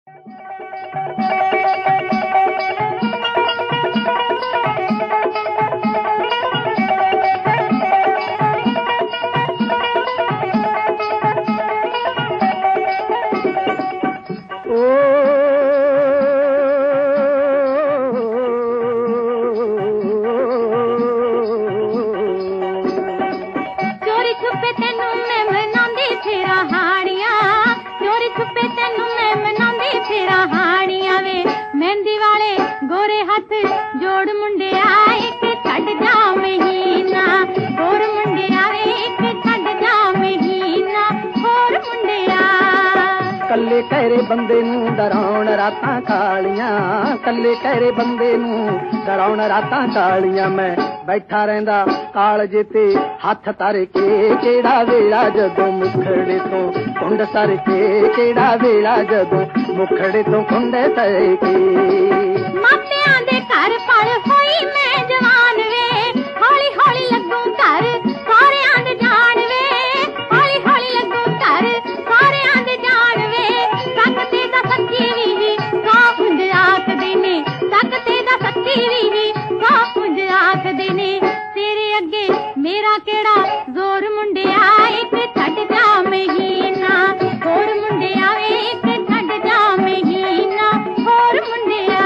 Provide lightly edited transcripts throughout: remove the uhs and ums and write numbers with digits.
गोरे हाथ जोड़ मुंडिया एक छड़ जा महीना होर मुंडिया एक छड़ जा महीना होर मुंडिया कल्ले कहरे बंदे नूं डराउण रातां कालियां कल्ले कहरे बंदे नूं डराउण रातां कालियां मैं बैठा रहिंदा कालजे ते हथ तर के केड़ा वेला जदों मुखड़े तो कुंड सर के केड़ा वेला जदों मुखड़े तो कुंड तर के मापियां दे घर पल होई मैं जवान वे हौली हौली लगूं घर सारियां दे जान वे हौली हौली लगूं घर सारियां दे जान वे सकते दा सच्ची वी का पुंज आखदे ने सकते दा सच्ची वी का पुंज आखदे ने तेरे अगे मेरा केड़ा जोर मुंडिया एक छड़ जा महीना होर मुंडिया एक छड़ जा महीना होर मुंडिया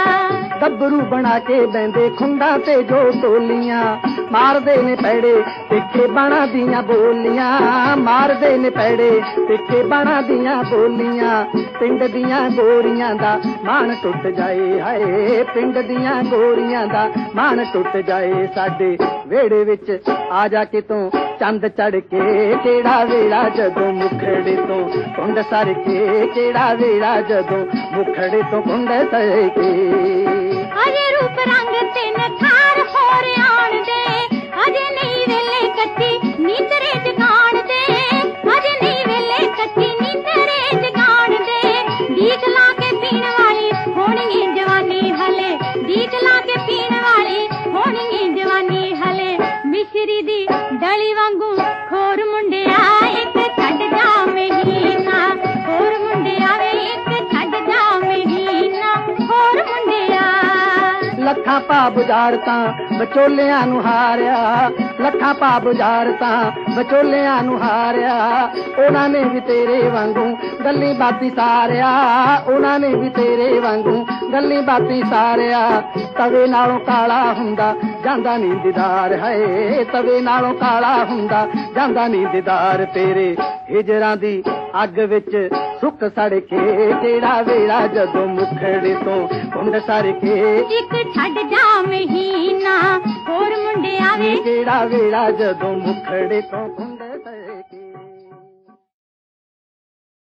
गब्बरू बना के बहंदे खुंडा ते जो टोलियां मारदे ने पैड़े तिखे बाणा दियां बोलियां मारदे ने पैड़े तिखे बाणा दियां बोलियां पिंड दियां गोरियां दा मान टुट जाए हाय पिंड दियां गोरियां दा मान टुट जाए साडे वेड़े विच आ जा कितों चंद चढ़ के केड़ा वेला जदों मुखड़े तो कुंड सर के केड़ा वेला जदों मुखड़े तो कुंड सर के अजे रूप रंग ते नखार होर आण दे अजे नहीं वेले कच्ची नींदरे जगाण दे अजे नहीं वेले कच्ची नींदरे जगाण दे दीक ला के पीण वाली होनी जवानी हले दीक ला के पीण वाली होनी जवानी हले मिश्री दी डली वांगू खोर मुंडिया एक छड़ जा महीना होर मुंडिया एक छड़ जा महीना होर मुंडिया लखां पा बुझारतां विचोलियां नूं हारिया लखां पा बुझारतां विचोलियां नूं हारिया उन्हां ने भी तेरे वांगू गल्ली बाती सारिया उन्हां ने भी तेरे वांगू गल्ली बाती सारिया तवे नालों काला हुंदा जांदा नी दीदार है तवे नालों काला हुंदा जांदा नी दीदार तेरे हिजरां दी अग विच सुक सड़ के केड़ा वेला जदों मुखड़े तो कुंड सर के एक छड़ जा महीना होर मुंडिया वे केड़ा वेला जदों मुखड़े तो